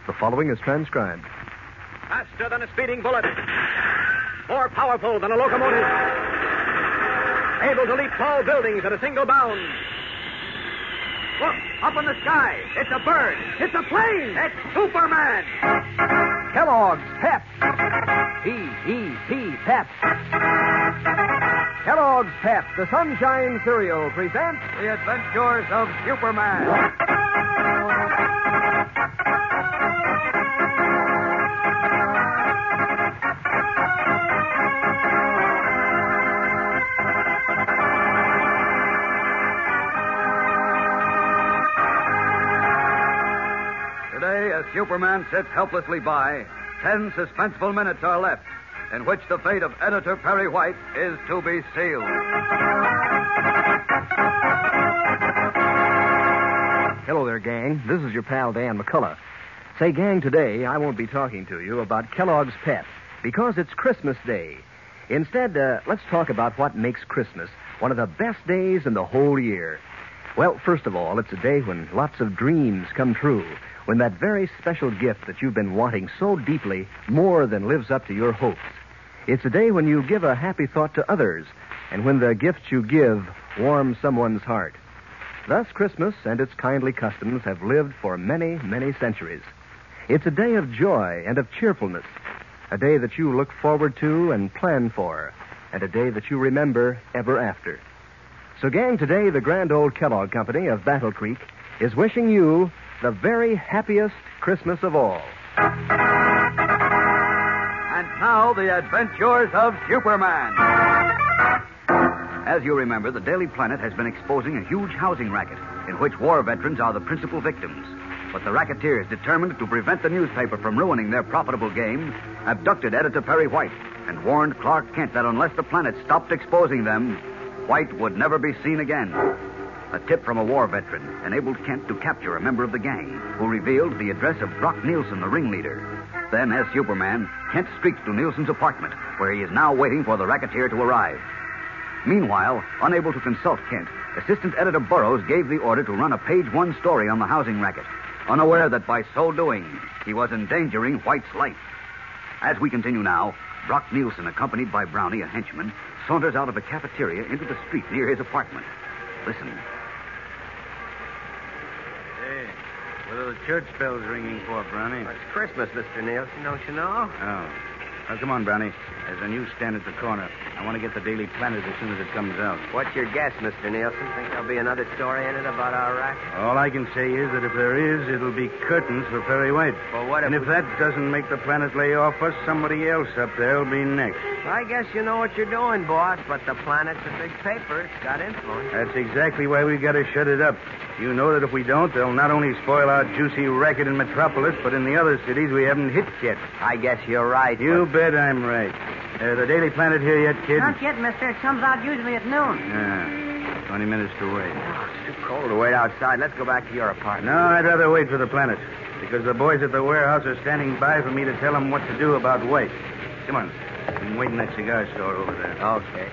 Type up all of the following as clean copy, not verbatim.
The following is transcribed. Faster than a speeding bullet. More powerful than a locomotive. Able to leap tall buildings at a single bound. Look, up in the sky. It's a bird. It's a plane. It's Superman. Kellogg's Pep. P-E-P, Pep. Kellogg's Pep, the Sunshine Cereal, presents The Adventures of Superman. Today, as Superman sits helplessly by, 10 suspenseful minutes are left, in which the fate of Editor Perry White is to be sealed. Hello there, gang. This is your pal, Dan McCullough. Say, gang, today I won't be talking to you about Kellogg's Pep because it's Christmas Day. Instead, let's talk about what makes Christmas one of the best days in the whole year. Well, first of all, it's a day when lots of dreams come true, when that very special gift that you've been wanting so deeply more than lives up to your hopes. It's a day when you give a happy thought to others, and when the gifts you give warm someone's heart. Thus, Christmas and its kindly customs have lived for many, many centuries. It's a day of joy and of cheerfulness, a day that you look forward to and plan for, and a day that you remember ever after. So, gang, today the grand old Kellogg Company of Battle Creek is wishing you the very happiest Christmas of all. And now, The Adventures of Superman. As you remember, the Daily Planet has been exposing a huge housing racket in which war veterans are the principal victims. But the racketeers, determined to prevent the newspaper from ruining their profitable game, abducted Editor Perry White and warned Clark Kent that unless the Planet stopped exposing them, White would never be seen again. A tip from a war veteran enabled Kent to capture a member of the gang, who revealed the address of Brock Nielsen, the ringleader. Then, as Superman, Kent streaked to Nielsen's apartment, where he is now waiting for the racketeer to arrive. Meanwhile, unable to consult Kent, Assistant Editor Burroughs gave the order to run a page-one story on the housing racket, unaware that by so doing, he was endangering White's life. As we continue now, Brock Nielsen, accompanied by Brownie, a henchman, saunters out of a cafeteria into the street near his apartment. Listen. Hey, what are the church bells ringing for, Brownie? It's Christmas, Mr. Nielsen, don't you know? Oh. Now, come on, Brownie. There's a newsstand at the corner. I want to get the Daily Planet as soon as it comes out. What's your guess, Mr. Nielsen? Think there'll be another story in it about our racket? All I can say is that if there is, it'll be curtains for Perry White. Well, what and if that doesn't make the Planet lay off us, somebody else up there'll be next. I guess you know what you're doing, boss, but the Planet's a big paper. It's got influence. That's exactly why we got to shut it up. You know that if we don't, they'll not only spoil our juicy racket in Metropolis, but in the other cities we haven't hit yet. I guess you're right. You bet I'm right. The Daily Planet here yet, kid? Not yet, mister. It comes out usually at noon. Yeah. 20 minutes to wait. Oh, it's too cold to wait outside. Let's go back to your apartment. No, I'd rather wait for the Planet, because the boys at the warehouse are standing by for me to tell them what to do about White. Come on. We can wait in that cigar store over there. Okay.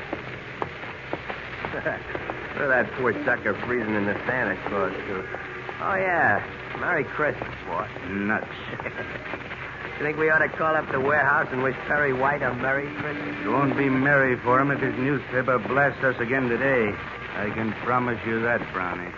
Look at that poor sucker freezing in the Santa Claus, too. Oh, yeah. Merry Christmas, boss. Nuts. You think we ought to call up the warehouse and wish Perry White a Merry Christmas? It won't be merry for him if his newspaper blasts us again today. I can promise you that, Brownie.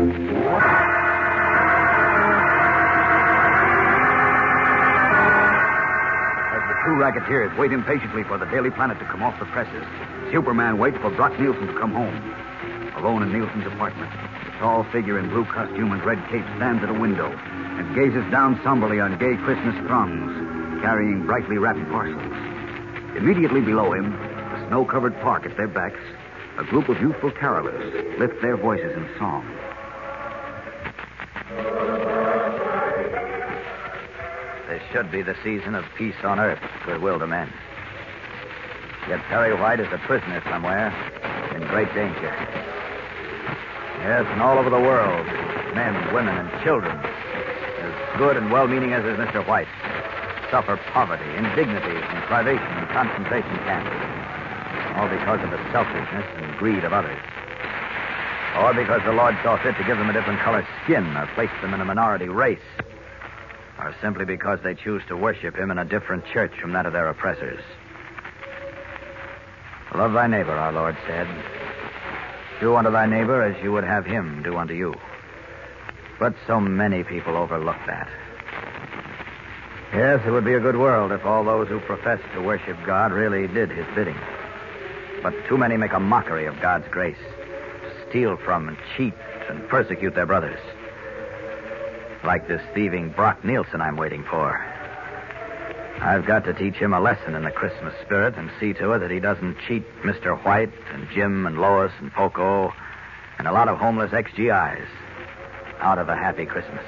As the two racketeers wait impatiently for the Daily Planet to come off the presses, Superman waits for Brock Nielsen to come home. Alone in Nielsen's apartment, the tall figure in blue costume and red cape stands at a window and gazes down somberly on gay Christmas throngs, carrying brightly wrapped parcels. Immediately below him, the snow-covered park at their backs, a group of youthful carolers lift their voices in song. This should be the season of peace on earth, goodwill to men. Yet Perry White is a prisoner somewhere, in great danger. Yes, and all over the world, men, women, and children, as good and well-meaning as is Mr. White, suffer poverty, indignities, and privation in concentration camps, all because of the selfishness and greed of others. Or because the Lord saw fit to give them a different color skin or place them in a minority race. or simply because they choose to worship him in a different church from that of their oppressors. Love thy neighbor, our Lord said. Do unto thy neighbor as you would have him do unto you. But so many people overlook that. Yes, it would be a good world if all those who profess to worship God really did his bidding. But too many make a mockery of God's grace, steal from and cheat and persecute their brothers. Like this thieving Brock Nielsen I'm waiting for. I've got to teach him a lesson in the Christmas spirit and see to it that he doesn't cheat Mr. White and Jim and Lois and Poco and a lot of homeless ex-GIs out of a happy Christmas.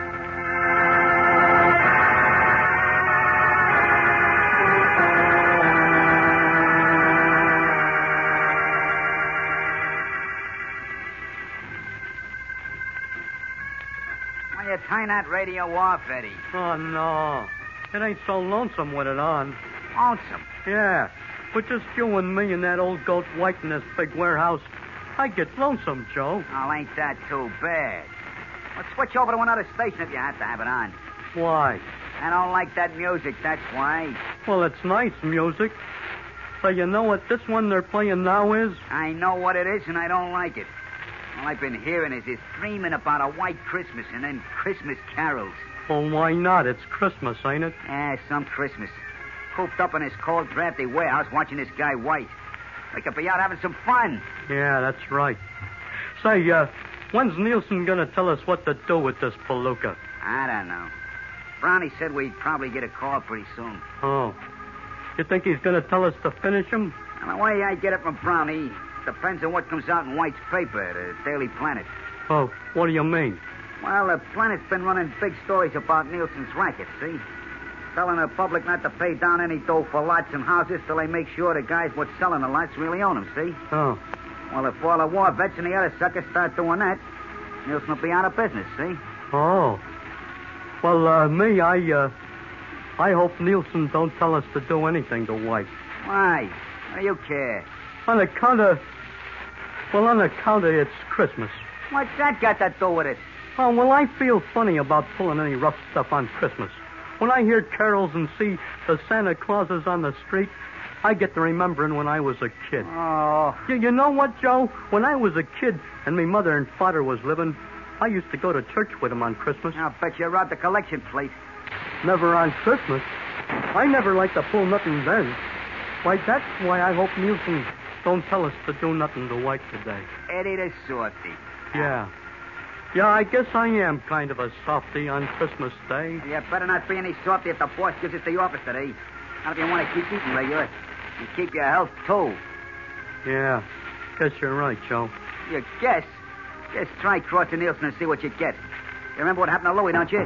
Why you turn that radio off, Eddie? Oh, no. It ain't so lonesome with it on. Lonesome? Yeah. With just you and me and that old goat White in this big warehouse, I get lonesome, Joe. Oh, ain't that too bad? Well, switch over to another station if you have to have it on. Why? I don't like that music, that's why. Well, it's nice music. So you know what this one they're playing now is? I know what it is, and I don't like it. All I've been hearing is this dreaming about a white Christmas and then Christmas carols. Well, why not? It's Christmas, ain't it? Yeah, some Christmas. Cooped up in this cold, drafty warehouse watching this guy White. We could be out having some fun. Yeah, that's right. Say, when's Nielsen going to tell us what to do with this palooka? I don't know. Brownie said we'd probably get a call pretty soon. Oh. You think he's going to tell us to finish him? Well, the way I get it from Brownie depends on what comes out in White's paper, the Daily Planet. Oh, what do you mean? Well, the Planet's been running big stories about Nielsen's racket, see? Telling the public not to pay down any dough for lots and houses till they make sure the guys what's selling the lots really own them, see? Oh. Well, if all the war vets and the other suckers start doing that, Nielsen will be out of business, see? Oh. Well, I hope Nielsen don't tell us to do anything to White. Why? Why do you care? On account of it's Christmas. What's that got to do with it? Oh, well, I feel funny about pulling any rough stuff on Christmas. When I hear carols and see the Santa Clauses on the street, I get to remembering when I was a kid. Oh. You know what, Joe? When I was a kid and me mother and father was living, I used to go to church with them on Christmas. I'll bet you robbed the collection plate. Never on Christmas. I never liked to pull nothing then. Why, that's why I hope Nielsen don't tell us to do nothing to White today. Eddie the Softy. Yeah. Yeah, I guess I am kind of a softy on Christmas Day. You better not be any softy if the boss gives us the office today. Not if you want to keep eating regular. And keep your health, too. Yeah. Guess you're right, Joe. You guess? Just try crossing Nielsen and see what you get. You remember what happened to Louie, don't you?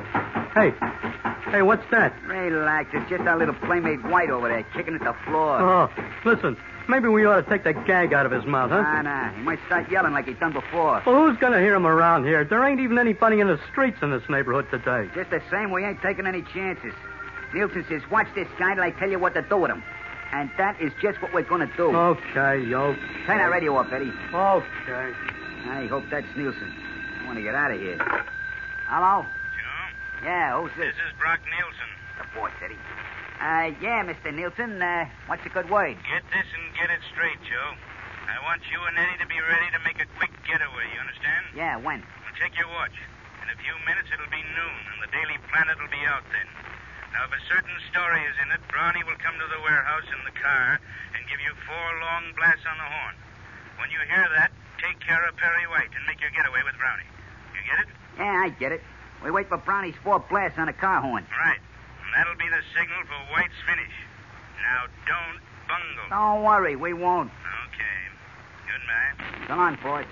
Hey, what's that? Relax. It's just our little playmate White over there kicking at the floor. Oh, listen. Maybe we ought to take the gag out of his mouth, huh? Nah. He might start yelling like he's done before. Well, who's going to hear him around here? There ain't even anybody in the streets in this neighborhood today. Just the same, we ain't taking any chances. Nielsen says, watch this guy till I tell you what to do with him. And that is just what we're going to do. Okay. Turn that radio off, Eddie. Okay. I hope that's Nielsen. I want to get out of here. Hello? Joe? Yeah, who's this? This is Brock Nielsen. The boss, Eddie. Yeah, Mr. Nielsen. What's a good word? Get this and get it straight, Joe. I want you and Eddie to be ready to make a quick getaway, you understand? Yeah, when? Well, check your watch. In a few minutes, it'll be noon, and the Daily Planet will be out then. Now, if a certain story is in it, Brownie will come to the warehouse in the car and give you 4 long blasts on the horn. When you hear that, take care of Perry White and make your getaway with Brownie. You get it? Yeah, I get it. We wait for Brownie's 4 blasts on the car horn. Right. And that'll be the signal for White's finish. Now, don't bungle. Don't worry, we won't. Okay. Good night. Come on, boys.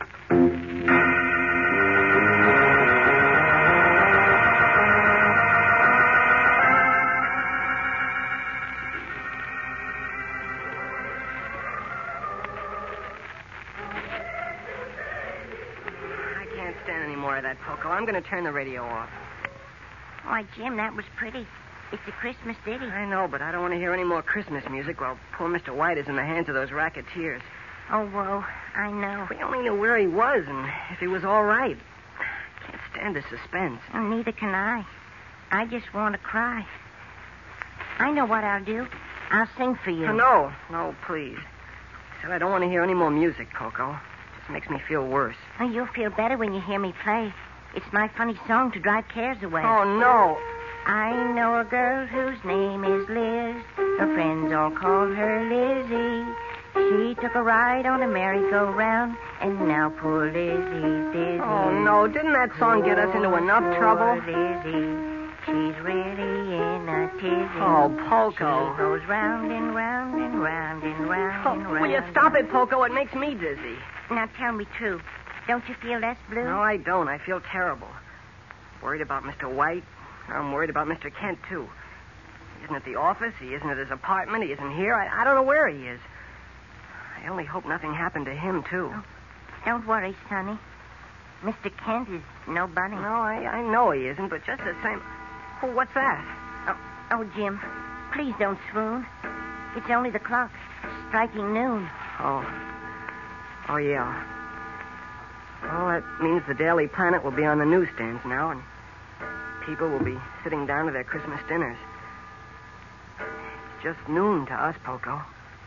I can't stand any more of that, Poco. I'm going to turn the radio off. Why, Jim, that was pretty. It's a Christmas ditty. I know, but I don't want to hear any more Christmas music while poor Mr. White is in the hands of those racketeers. Oh, whoa, I know. We only knew where he was and if he was all right. Can't stand the suspense. Oh, neither can I. I just want to cry. I know what I'll do. I'll sing for you. No, please. I said I don't want to hear any more music, Coco. It just makes me feel worse. Oh, you'll feel better when you hear me play. It's my funny song to drive cares away. Oh, no. I know a girl whose name is Liz. Her friends all call her Lizzie. She took a ride on a merry-go-round, and now poor Lizzie's dizzy. Oh, no. Didn't that song get us into enough trouble? Lizzie, she's really in a tizzy. Oh, Poco. She goes round and round and round and round and round. Will you stop it, Poco? It makes me dizzy. Now tell me true. Don't you feel less blue? No, I don't. I feel terrible. Worried about Mr. White. I'm worried about Mr. Kent, too. He isn't at the office. He isn't at his apartment. He isn't here. I don't know where he is. I only hope nothing happened to him, too. Oh, don't worry, Sonny. Mr. Kent is no bunny. No, I know he isn't, but just the same... Oh, what's that? Oh, Jim, please don't swoon. It's only the clock striking noon. Oh, yeah. Well, that means the Daily Planet will be on the newsstands now, and people will be sitting down to their Christmas dinners. It's just noon to us, Poco.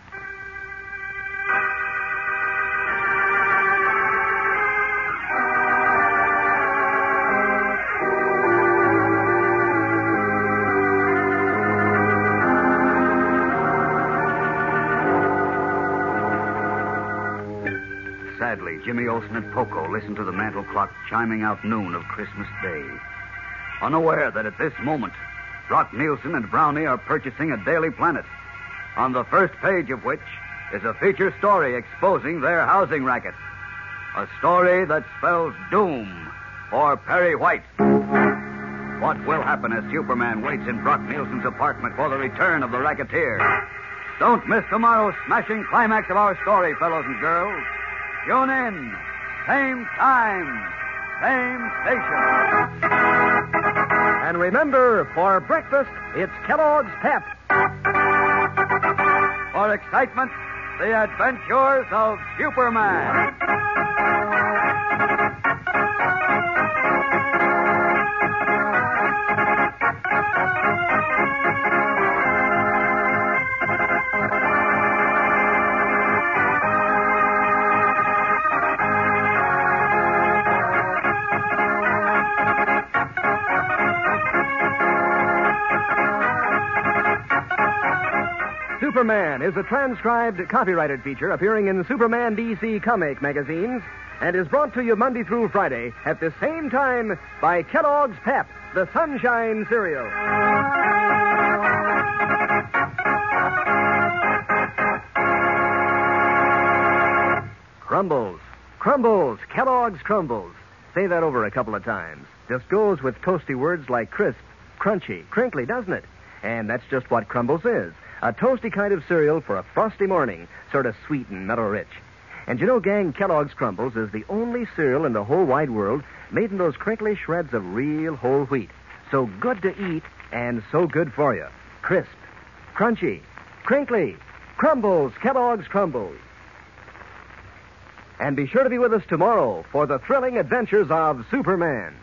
Sadly, Jimmy Olsen and Poco listened to the mantel clock chiming out noon of Christmas Day, unaware that at this moment, Brock Nielsen and Brownie are purchasing a Daily Planet, on the first page of which is a feature story exposing their housing racket. A story that spells doom for Perry White. What will happen as Superman waits in Brock Nielsen's apartment for the return of the racketeer? Don't miss tomorrow's smashing climax of our story, fellows and girls. Tune in. Same time. Same station. And remember, for breakfast, it's Kellogg's Pep. For excitement, the adventures of Superman. Superman is a transcribed, copyrighted feature appearing in Superman DC comic magazines and is brought to you Monday through Friday at the same time by Kellogg's Pep, the Sunshine Cereal. Crumbles. Crumbles. Kellogg's Crumbles. Say that over a couple of times. Just goes with toasty words like crisp, crunchy, crinkly, doesn't it? And that's just what Crumbles is. A toasty kind of cereal for a frosty morning, sort of sweet and mellow-rich. And you know, gang, Kellogg's Crumbles is the only cereal in the whole wide world made in those crinkly shreds of real whole wheat. So good to eat and so good for you. Crisp, crunchy, crinkly. Crumbles, Kellogg's Crumbles. And be sure to be with us tomorrow for the thrilling adventures of Superman.